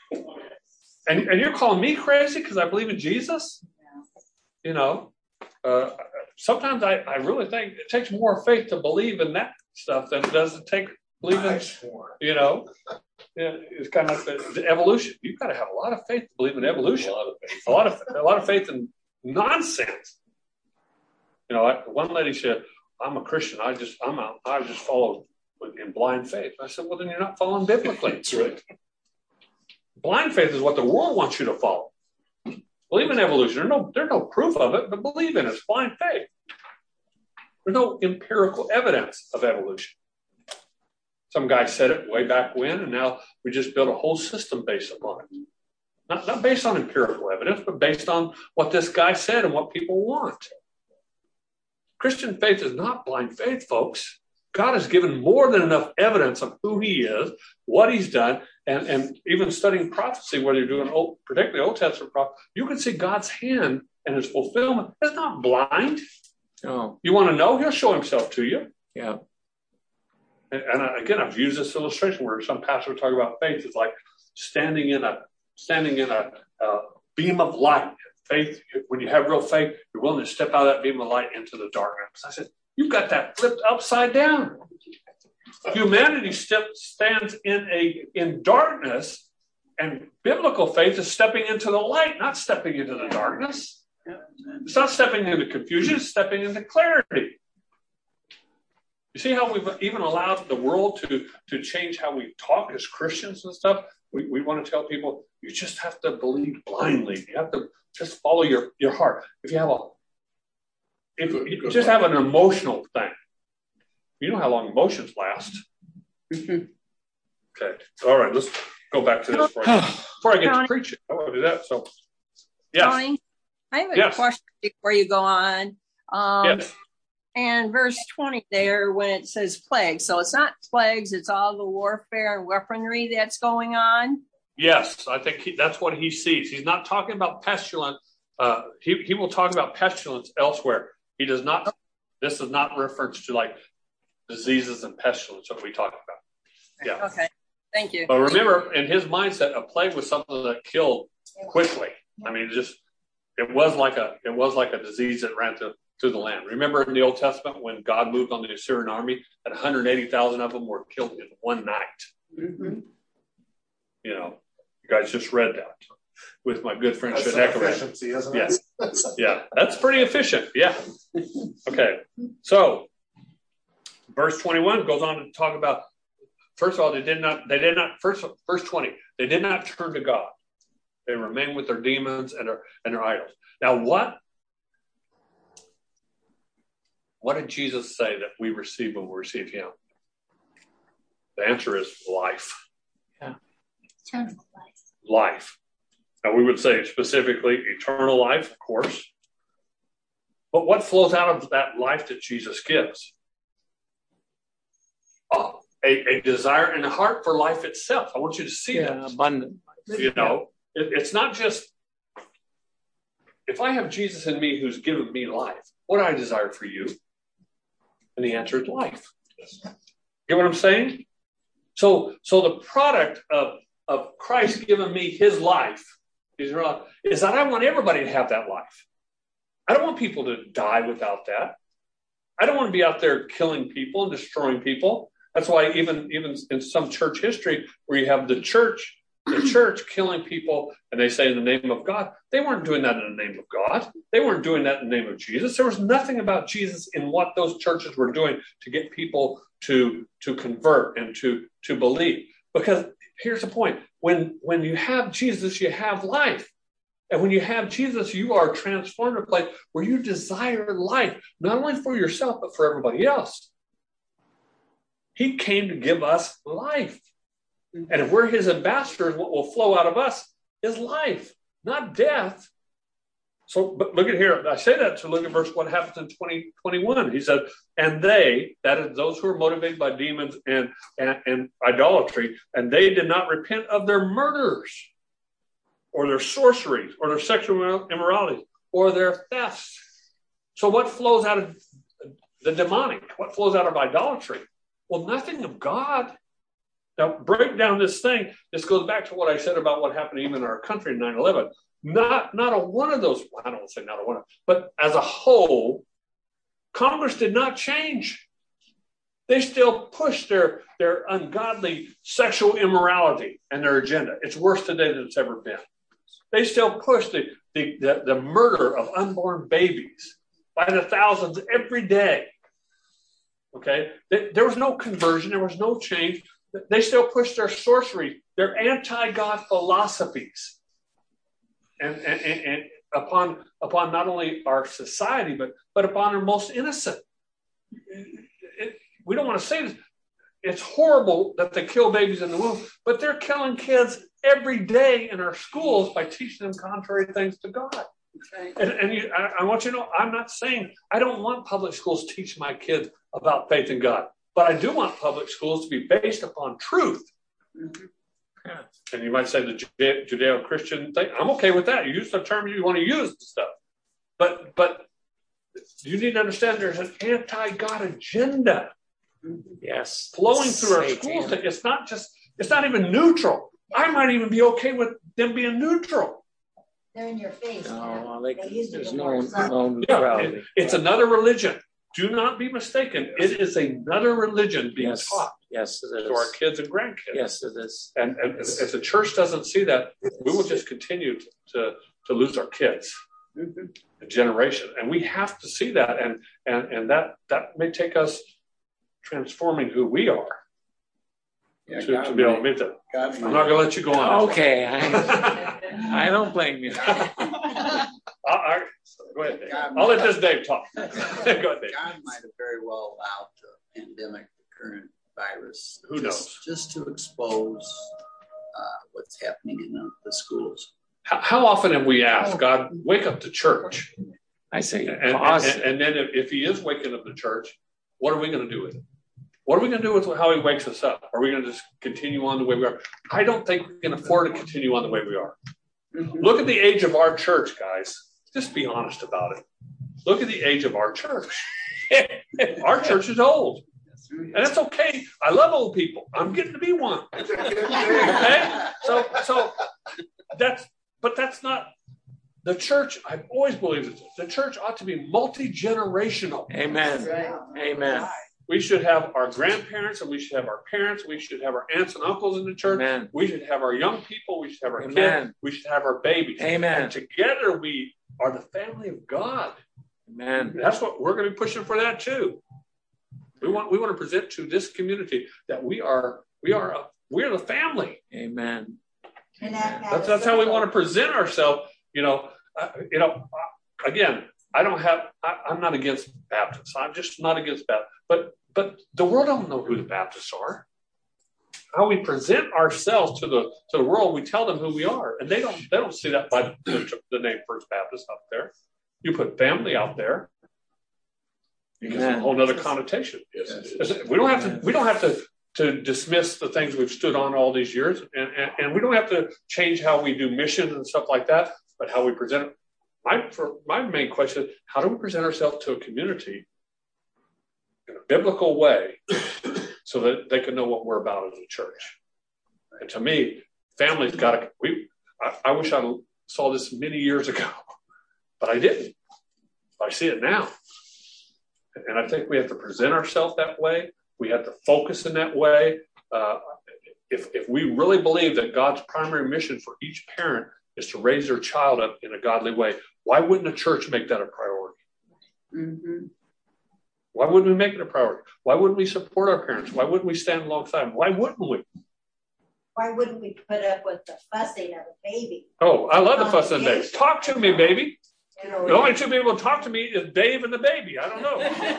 And and you're calling me crazy because I believe in Jesus? You know, uh, sometimes I, I really think it takes more faith to believe in that stuff than it does to take believe in, you know. Yeah, it's kind of like the, the evolution. You've got to have a lot of faith to believe in evolution. A lot of faith, a lot of, a lot of faith in nonsense. You know, I, one lady said, "I'm a Christian. I just, I'm a, I just follow in blind faith." I said, "Well, then you're not following biblically." That's right. Blind faith is what the world wants you to follow. Believe in evolution. There's no, there's no proof of it, but believe in it. It's blind faith. There's no empirical evidence of evolution. Some guy said it way back when, and now we just built a whole system based upon it. Not, not based on empirical evidence, but based on what this guy said and what people want. Christian faith is not blind faith, folks. God has given more than enough evidence of who he is, what he's done, and, and even studying prophecy, whether you're doing old, particularly Old Testament prophecy, you can see God's hand and his fulfillment. It's not blind.
Oh.
You want to know? He'll show himself to you.
Yeah.
And again, I've used this illustration where some pastor talk about faith is like standing in a standing in a, a beam of light. Faith, when you have real faith, you're willing to step out of that beam of light into the darkness. I said, you've got that flipped upside down. Humanity step, stands in a in darkness, and biblical faith is stepping into the light, not stepping into the darkness. It's not stepping into confusion; it's stepping into clarity. You see how we've even allowed the world to, to change how we talk as Christians and stuff? We, we want to tell people, you just have to believe blindly. You have to just follow your, your heart. If you have a, if you just have an emotional thing, you know how long emotions last. Okay. All right, let's go back to this before I, before I get to preaching. I want to do that. So, yes.
Tony, I have a
yes.
question before you go on. Um,
yes.
And verse twenty there, when it says plagues, so it's not plagues, it's all the warfare and weaponry that's going on.
Yes, I think he, that's what he sees. He's not talking about pestilence. Uh, he, he will talk about pestilence elsewhere. He does not, this is not reference to like diseases and pestilence that we talk about. Yeah.
Okay, thank you.
But remember, in his mindset, a plague was something that killed quickly. I mean, just, it was like a, it was like a disease that ran through to the land. Remember in the Old Testament when God moved on the Assyrian army, and one hundred eighty thousand of them were killed in one night.
Mm-hmm.
You know, you guys just read that with my good friend
That's
Shaneka.
efficiency, isn't it?
Yes. Yeah, that's pretty efficient. Yeah. Okay. So, verse twenty-one goes on to talk about. First of all, they did not. They did not. First, verse twenty. They did not turn to God. They remained with their demons and their and their idols. Now, what? What did Jesus say that we receive when we receive him? The answer is life.
Yeah.
Eternal life.
Life. Now, we would say specifically eternal life, of course. But what flows out of that life that Jesus gives? Uh, a, a desire in the heart for life itself. I want you to see
Yeah,
that.
abundant.
You know, it, it's not just, if I have Jesus in me who's given me life, what do I desire for you? And the answer is life. Get what I'm saying? So, so the product of, of Christ giving me his life is, is that I want everybody to have that life. I don't want people to die without that. I don't want to be out there killing people and destroying people. That's why even, even in some church history where you have the church, the church killing people, and they say in the name of God, they weren't doing that in the name of God. They weren't doing that in the name of Jesus. There was nothing about Jesus in what those churches were doing to get people to, to convert and to, to believe. Because here's the point. When, when you have Jesus, you have life. And when you have Jesus, you are transformed to a place where you desire life, not only for yourself, but for everybody else. He came to give us life. And if we're his ambassadors, what will flow out of us is life, not death. So, but look at here. I say that to look at verse what happens in twenty twenty-one. He said, and they, that is those who are motivated by demons and, and, and idolatry, and they did not repent of their murders or their sorceries or their sexual immorality or their thefts. So what flows out of the demonic? What flows out of idolatry? Well, nothing of God. Now, break down this thing. This goes back to what I said about what happened even in our country in nine eleven. Not, not a one of those, I don't say not a one, but as a whole, Congress did not change. They still push their, their ungodly sexual immorality and their agenda. It's worse today than it's ever been. They still push the, the, the, the murder of unborn babies by the thousands every day. Okay? There was no conversion. There was no change. They still push their sorcery, their anti-God philosophies. And, and, and, and upon, upon not only our society, but, but upon our most innocent. It, it, we don't want to say this. It's horrible that they kill babies in the womb, but they're killing kids every day in our schools by teaching them contrary things to God. Right. And, and you, I, I want you to know, I'm not saying I don't want public schools teaching my kids about faith in God, but I do want public schools to be based upon truth. Mm-hmm. Yeah. And you might say the Jude- Judeo-Christian thing. I'm okay with that. You use the term you want to use and stuff. But but you need to understand there's an anti-God agenda.
Yes.
Flowing through our schools. It's not just, it's not even neutral. I might even be okay with them being neutral.
They're in your face.
No, they,
they use
there's
it
no,
for
no
yeah,
neutrality.
it, it's another religion. Do not be mistaken. It is another religion being
yes.
taught.
Yes, it is.
To our kids and grandkids.
Yes, it is.
And, and if the church doesn't see that, we will just continue to, to, to lose our kids, mm-hmm. a generation. And we have to see that. And, and, and that, that may take us transforming who we are yeah, to, to be able to meet that. God I'm not going to let you go on.
Okay. I, I don't blame you.
All right. Go ahead, Dave. God I'll let this Dave talk. Go ahead, Dave.
God might have very well allowed the pandemic, the current virus.
Who
just,
knows?
Just to expose uh, what's happening in the, the schools.
How, how often have we asked God, wake up the church?
I say,
and, and, and, and then if, if he is waking up the church, what are we going to do with it? What are we going to do with how he wakes us up? Are we going to just continue on the way we are? I don't think we can afford to continue on the way we are. Mm-hmm. Look at the age of our church, guys. Just be honest about it. Look at the age of our church. Our church is old. And it's okay. I love old people. I'm getting to be one. Okay? So, so that's, but that's not, the church, I've always believed it. The church ought to be multi-generational.
Amen. Right. Amen.
We should have our grandparents and we should have our parents. We should have our aunts and uncles in the church.
Amen.
We should have our young people. We should have our
Amen.
kids. We should have our babies.
Amen.
And together we are the family of God.
Amen.
That's what we're going to be pushing for that too. We want we want to present to this community that we are we are a, we are the family.
Amen.
And that,
that's that's how we want to present ourselves. You know, uh, you know. Again, I don't have. I, I'm not against Baptists. I'm just not against Baptists. But but the world don't know who the Baptists are. How we present ourselves to the to the world, we tell them who we are, and they don't they don't see that by the, the name First Baptist up there. You put family out there, it gives a whole other connotation. Yes, we don't have to we don't have to to dismiss the things we've stood on all these years, and, and, and we don't have to change how we do missions and stuff like that, but how we present it. My for my main question is, how do we present ourselves to a community in a biblical way so that they can know what we're about as a church. And to me, families got to, we, I, I wish I saw this many years ago, but I didn't. I see it now. And I think we have to present ourselves that way. We have to focus in that way. Uh, if, if we really believe that God's primary mission for each parent is to raise their child up in a godly way, why wouldn't a church make that a priority?
Mm-hmm.
Why wouldn't we make it a priority? Why wouldn't we support our parents? Why wouldn't we stand alongside them? Why wouldn't we?
Why wouldn't we put up with the fussing of a baby?
Oh, I love the fuss and baby. Talk to me, baby.
You know,
The only two people to talk to me is Dave and the baby. I don't know.
At a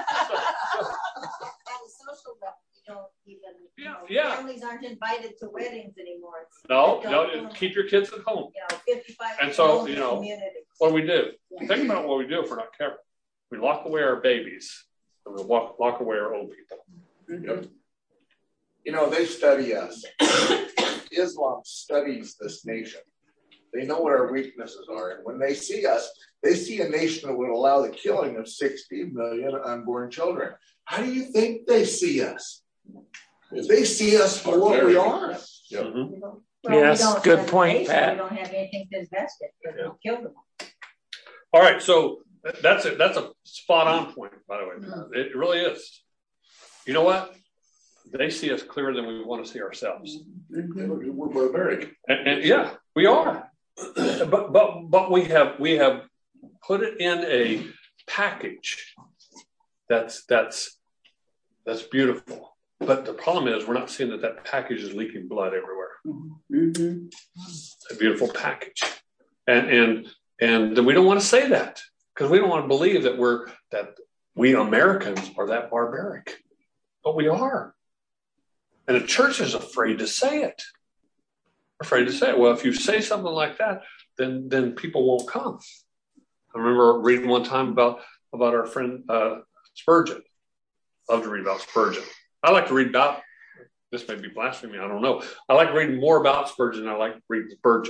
social level, you don't even, you
Yeah,
know,
yeah.
families aren't invited to weddings anymore. It's-
No,
don't-
no, keep your kids at home.
You know, fifty-five
And so,
in
you
the
know,
community.
What do we do? Think about what we do if we're not careful. We lock away our babies and we walk, lock away our old people.
Yep. You know, they study us. Islam studies this nation. They know what our weaknesses are. And when they see us, they see a nation that would allow the killing of sixty million unborn children. How do you think they see us? They see us for what we are.
Yep. Mm-hmm.
We don't- well, we
Yes,
don't
good
have
point,
patience.
Pat.
We don't have anything to invest in because
Yeah.
we killed them.
All right, so that's a, that's a spot on point, by the way. It really is. You know what? They see us clearer than we want to see ourselves.
Mm-hmm. We're barbaric.
And, and yeah, we are. But but but we have we have put it in a package that's that's that's beautiful. But the problem is we're not seeing that that package is leaking blood everywhere.
Mm-hmm.
A beautiful package, and and and we don't want to say that because we don't want to believe that we're that we Americans are that barbaric, but we are. And the church is afraid to say it. Afraid to say it. Well, if you say something like that, then then people won't come. I remember reading one time about about our friend uh, Spurgeon. Love to read about Spurgeon. I like to read about. This may be blasphemy. I don't know. I like reading more about Spurgeon than I like reading Spurgeon.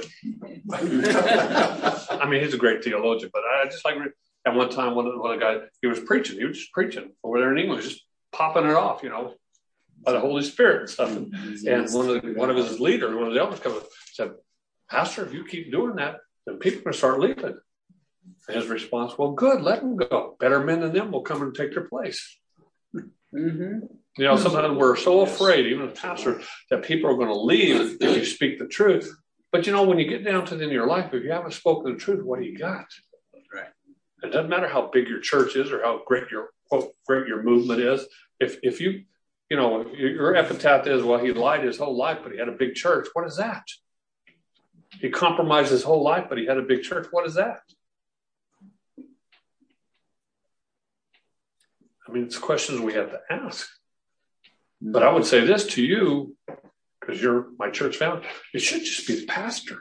I mean, he's a great theologian, but I just like reading. At one time, one of the, one of the guys he was preaching. He was just preaching over there in England, just popping it off, you know. By the Holy Spirit and stuff. And, and one of the, one of his leaders, one of the elders, come and said, "Pastor, if you keep doing that, then people are going to start leaving." And his response, "Well, good, let them go. Better men than them will come and take their place."
Mm-hmm.
You know, sometimes we're so afraid, even as pastors, that people are going to leave if you speak the truth. But you know, when you get down to the end of your life, if you haven't spoken the truth, what do you got?
Right.
It doesn't matter how big your church is or how great your quote great your movement is. If if you You know, your epitaph is, well, he lied his whole life, but he had a big church. What is that? He compromised his whole life, but he had a big church. What is that? I mean, it's questions we have to ask. But I would say this to you, because you're my church family, it should just be the pastor.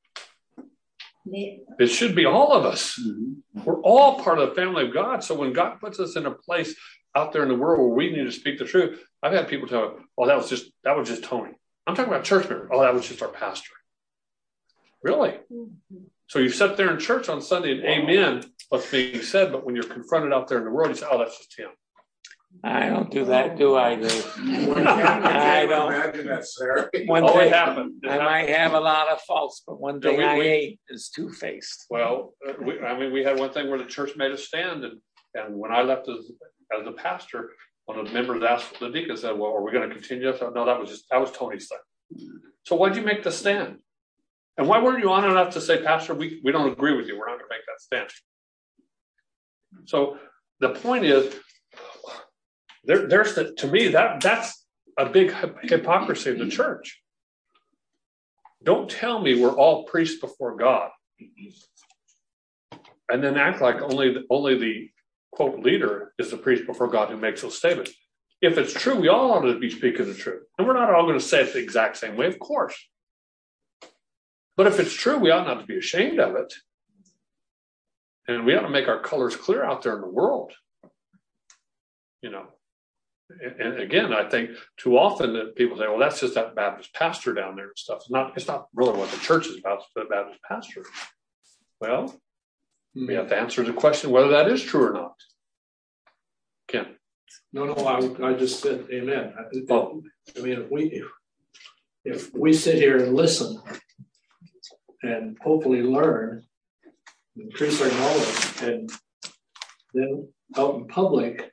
The-
It should be all of us. We're all part of the family of God. So when God puts us in a place out there in the world where we need to speak the truth, I've had people tell me, "Oh, that was just that was just Tony." I'm talking about church members. "Oh, that was just our pastor." Really? So you sit there in church on Sunday and amen what's being said, but when you're confronted out there in the world, you say, "Oh, that's just him."
I don't do that, do I, Dave? I don't.
Imagine that, Sarah.
One
Oh, it
thing,
happened. It
I
happened.
might have a lot of faults, but one
Yeah,
thing
we-
I
we-
hate is two-faced.
Well, uh, we, I mean, we had one thing where the church made a stand, and, and when I left as, as the pastor, one of the members asked the deacon, said, "Well, are we going to continue?" I said, "No, that was just that was Tony's thing." So why'd you make the stand? And why weren't you on enough to say, "Pastor, we, we don't agree with you. We're not going to make that stand"? So the point is, there, there's the, to me that that's a big hypocrisy of the church. Don't tell me we're all priests before God, and then act like only the, only the quote leader is the priest before God who makes those statements. If it's true, we all ought to be speaking the truth, and we're not all going to say it the exact same way, of course. But if it's true, we ought not to be ashamed of it, and we ought to make our colors clear out there in the world. You know. And again, I think too often that people say, "Well, that's just that Baptist pastor down there and stuff." It's not. It's not really what the church is about. It's the Baptist pastor. Well, we have to answer the question whether that is true or not. Ken.
No, no, I, I just said amen. I,
Oh.
I mean, if we, if, if we sit here and listen and hopefully learn, increase our knowledge, and then out in public,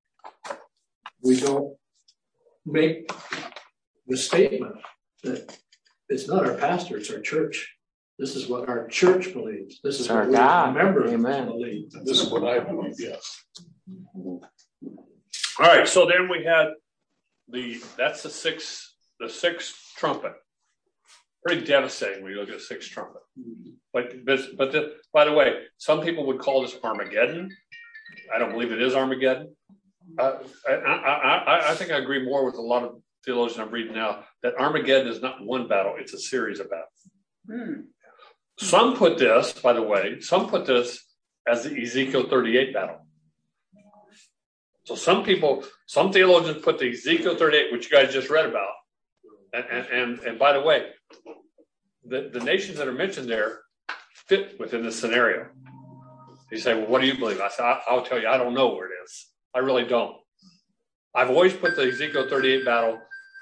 we don't make the statement that it's not our pastor, it's our church. This is what our church believes. This is
It's
what
our
we
God.
members
Amen.
believe.
This is what I believe, yes.
All right, so then we had the that's the sixth the sixth trumpet. Pretty devastating when you look at the sixth trumpet. But but, but the, by the way, some people would call this Armageddon. I don't believe it is Armageddon. Uh, I, I, I, I think I agree more with a lot of theologians I'm reading now that Armageddon is not one battle; it's a series of battles.
Hmm.
Some put this, by the way, some put this as the Ezekiel thirty-eight battle. So some people, some theologians put the Ezekiel thirty-eight, which you guys just read about, and and and, and by the way, the, the nations that are mentioned there fit within this scenario. You say, well, what do you believe? I said, I, I'll tell you, I don't know where it is. I really don't. I've always put the Ezekiel thirty-eight battle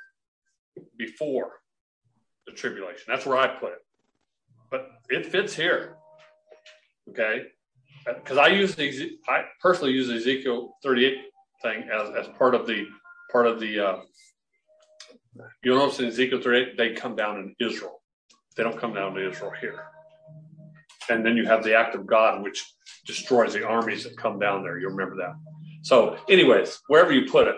before the tribulation. That's where I put it. But it fits here. Okay? Because I use the I personally use the Ezekiel thirty-eight thing as, as part of the part of the uh, you'll notice in Ezekiel thirty-eight, they come down in Israel. They don't come down to Israel here. And then you have the act of God, which destroys the armies that come down there. You remember that. So, anyways, wherever you put it,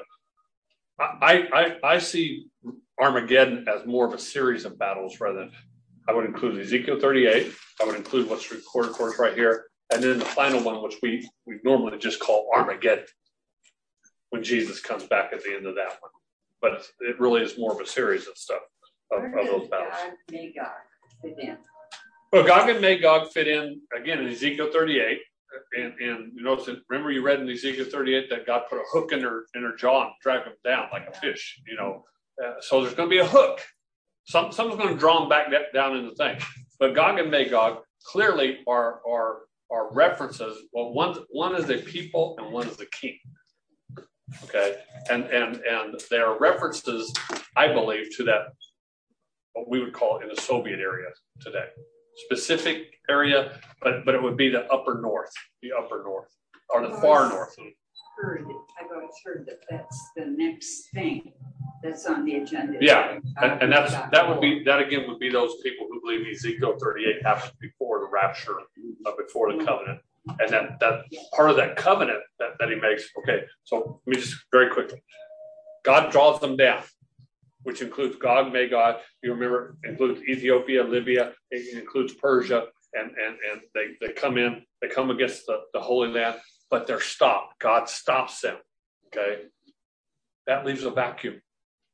I, I, I see Armageddon as more of a series of battles rather than, I would include Ezekiel thirty-eight. I would include what's recorded for us right here. And then the final one, which we, we normally just call Armageddon, when Jesus comes back at the end of that one. But it really is more of a series of stuff, of, of those battles.
God, Magog fit in?
Well, Gog and Magog fit in, again, in Ezekiel thirty-eight. And, and you notice, remember you read in Ezekiel thirty-eight that God put a hook in her in her jaw and dragged them down like a fish, you know. Uh, so there's going to be a hook. Some, someone's going to draw them back down in the thing. But Gog and Magog clearly are, are, are references. Well, one, one is a people and one is a king. Okay. And, and, and there are references, I believe, to that, what we would call in the Soviet area today. Specific area, but but it would be the upper north, the upper north, or the far north.
Heard, I've always heard that that's the next thing that's on the agenda.
Yeah, and, and that's that would be that again would be those people who believe Ezekiel thirty-eight happened before the rapture, uh, before the covenant, and that that part of that covenant that, that he makes. Okay, so let me just very quickly. God draws them down, which includes Gog, Magog. You remember, includes Ethiopia, Libya. It includes Persia, and and and they, they come in. They come against the, the Holy Land, but they're stopped. God stops them. Okay, that leaves a vacuum.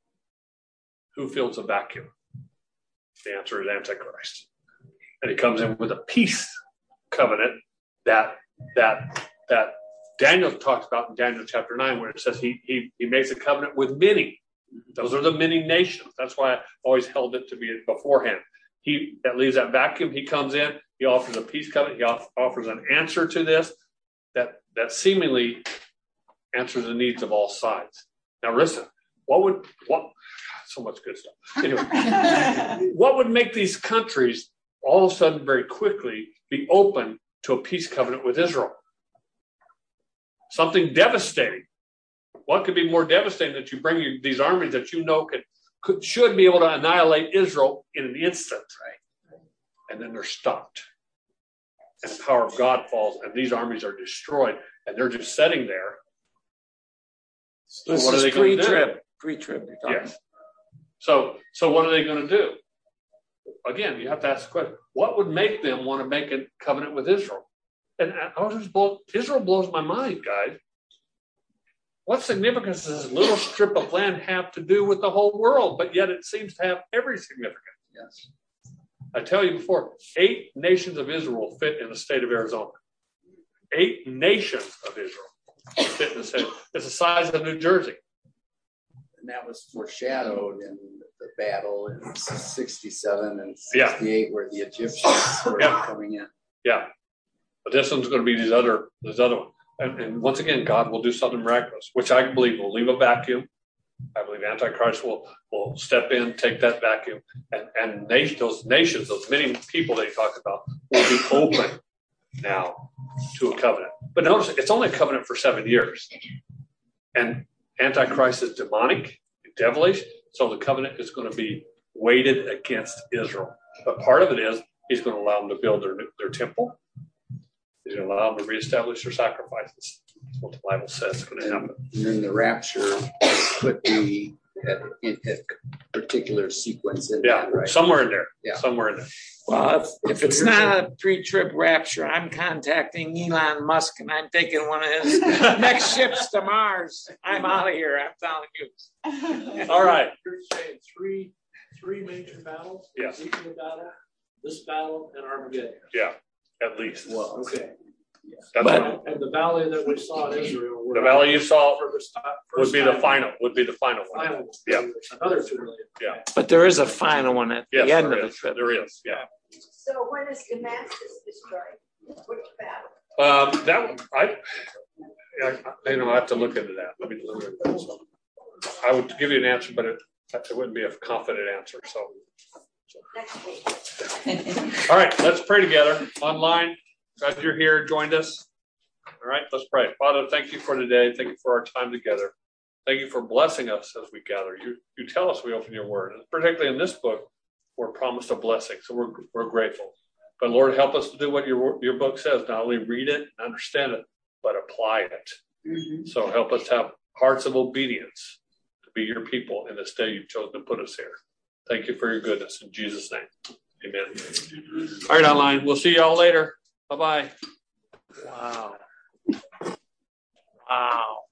Who fills the vacuum? The answer is Antichrist, and he comes in with a peace covenant that that that Daniel talks about in Daniel chapter nine, where it says he he he makes a covenant with many. Those are the many nations. That's why I always held it to be beforehand. He that leaves that vacuum. He comes in. He offers a peace covenant. He off, offers an answer to this that that seemingly answers the needs of all sides. Now, listen. What would what? So much good stuff. Anyway, what would make these countries all of a sudden, very quickly, be open to a peace covenant with Israel? Something devastating. What could be more devastating that you bring your, these armies that you know could, could should be able to annihilate Israel in an instant, right? And then they're stopped, and the power of God falls, and these armies are destroyed, and they're just sitting there. So
this
what
is
are they going to do?
Pre-trib, pre-trib.
Yes. So, so what are they going to do? Again, you have to ask the question: what would make them want to make a covenant with Israel? And I was just blow, Israel blows my mind, guys. What significance does this little strip of land have to do with the whole world? But yet it seems to have every significance.
Yes.
I tell you before, eight nations of Israel fit in the state of Arizona. Eight nations of Israel fit in the state. It's the size of New Jersey.
And that was foreshadowed in the battle in sixty-seven and sixty-eight, yeah, where the Egyptians were, yeah, coming in.
Yeah. But this one's going to be these other, this other one. And, and once again, God will do something miraculous, which I believe will leave a vacuum. I believe Antichrist will, will step in, take that vacuum, and, and nation, those nations, those many people that he talked about, will be open now to a covenant. But notice, it's only a covenant for seven years. And Antichrist is demonic, devilish, so the covenant is going to be weighted against Israel. But part of it is he's going to allow them to build their, their temple. He's going to allow them to reestablish their sacrifices. That's what the Bible says is going to happen.
And then the rapture could be at, in a particular sequence in
yeah,
that, right?
Somewhere in there.
Yeah.
Somewhere in there.
Well, if, if it's not a pre-trib rapture, I'm contacting Elon Musk and I'm taking one of his next ships to Mars. I'm out of here, I'm telling you.
All right.
You're saying three three major battles?
Yeah.
Ezekiel battle, this battle, and Armageddon.
Yeah, at least.
Well, okay.
Yeah.
That's
But-
right.
And the valley that we saw in Israel.
The valley you saw
for the stop,
would be the final. Would be the final one.
final.
Yeah.
Another two million.
Yeah.
But there is a final one at the
Yes,
end
there
of the
is.
trip.
There is. Yeah.
So when is Damascus destroyed? Which battle?
Um, that one, I, I, you know, I have to look into that. Let me look at that. So I would give you an answer, but it, it wouldn't be a confident answer. So,
Next week.
all right, let's pray together online. Glad you're here, joined us. All right, let's pray. Father, thank you for today. Thank you for our time together. Thank you for blessing us as we gather. You, you tell us we open your word, and particularly in this book, we're promised a blessing. So we're we're grateful. But Lord, help us to do what your your book says. Not only read it and understand it, but apply it.
Mm-hmm.
So help us have hearts of obedience to be your people in this day you've chosen to put us here. Thank you for your goodness. In Jesus' name, amen. All right, online. We'll see y'all later. Bye-bye.
Wow. Wow.